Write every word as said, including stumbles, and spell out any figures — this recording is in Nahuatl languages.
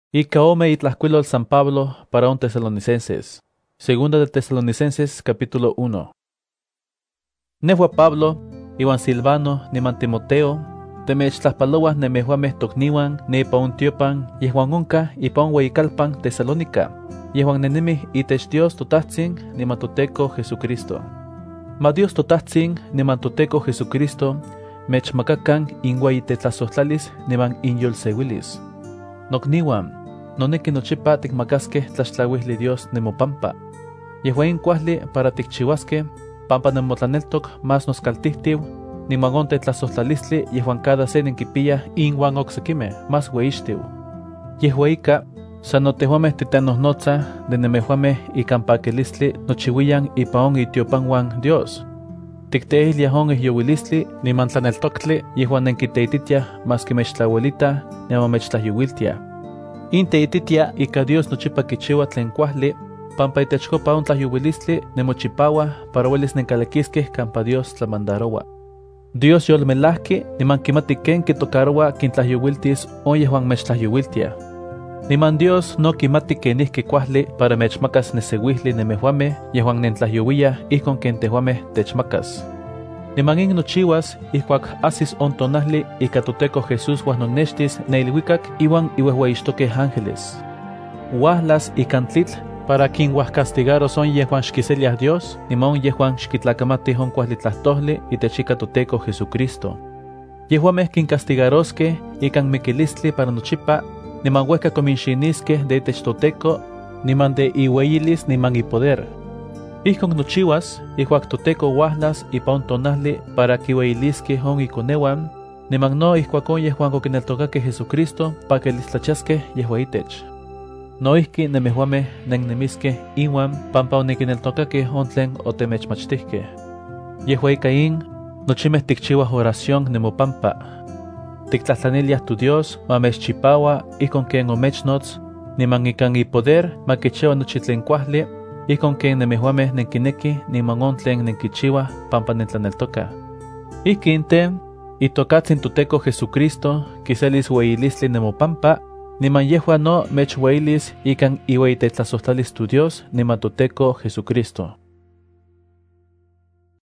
Ica ome itlajcuilol San Pablo para un Tesalonicenses. Segunda de Tesalonicenses capítulo uno. Nehua Pablo, iwan Silvano, niman Timoteo, temechtlajpaloas nemehuameh tokniwan nepa un tiopan, yehuan onka ipa un ueyikalpan Tesalónica, yehuan nenimih itech Dios Totahtzin niman Toteco Jesucristo. Ma Dios Totahtzin niman Toteco Jesucristo mechmakakan inweyi tetlasohtlalis niman inyolseuilis. Nokniwan, noneki nochipa tikmakaskeh tlaxtlauihli Dios nemopampa. Yehuain kuahli para tikchiuaskeh, pampa nemotlaneltok mas noskaltihtiu, niman on tetlasohtlalistli yehuan cada se nenkipiyah inwan oksekimeh mas ueyixtiu. Yehua ika, san notehuameh titenohnotzah de nemehuameh ikan pakilistli nochiuiyan ipa on itiopanwan Dios. Tikteihliah on ihyowilistli niman tlaneltoktli yehuan nenkiteititiah mas kimechtlauelitah niman mechtlahyowiltiah. Inteititia ika Dios nochipa kichiua tlen kuahli, pampa itechkopa on tlahyowilistli nemochipawah para uelis nenkalakiskeh kampa Dios tlamandarowa. Dios yolmelahki niman kimati ken kitocarowa kintlahyowiltis on yehuan mechtlahyowiltiah. Niman Dios no kimati kenihki kuahli para mechmakas neseuihli nemehuameh yehuan nentlahyowiyah ihkon ken tehuameh techmakas. Niman in nochiuas ihkuak asis on tonahli ika Toteco Jesús uahnonnextis neilhuikak iwan iuehueyixtokeh ángeles. Uahlas ikan tlitl para kinhuahcastigaros on yehuan xkiseliah Dios niman on yehuan xkitlakamatih on kuahli tlahtolli itech ika Toteco Jesucristo. Yehuameh kincastigaroskeh ikan mikilistli para nochipa, niman uehka kominxiniskeh de itech Toteco, niman de iueyilis niman ipoder. Ihkon nochiuas, ihkuak Toteco uahlas ipa on tonahli para kiueyiliskeh on ikonewan, niman no ihkuak on yehuan okineltokakeh Jesucristo pakilistlachaskeh yehua itech. Noihki nemehuameh nennemiskeh iwan pampa onikineltokakeh on tlen otemechmachtihkeh. Yehua ika in, nochimeh tikchiuah oración nemopampa. Tiktlahtlaniliah tu Dios ma mechchipawa ihkon ken omechnotz, niman ikan ipoder ma kichiua nochi tlen kuahli, ihkon ken nemehuameh nenkinekih niman on tlen nenkichiuah pampa nentlaneltokah. Ihkin te, itokatzin Toteco Jesucristo kiselis ueyilistli nemopampa, niman yehua no mechueyilis ikan iueyitetlasohtlalis tu Dios niman Toteco Jesucristo.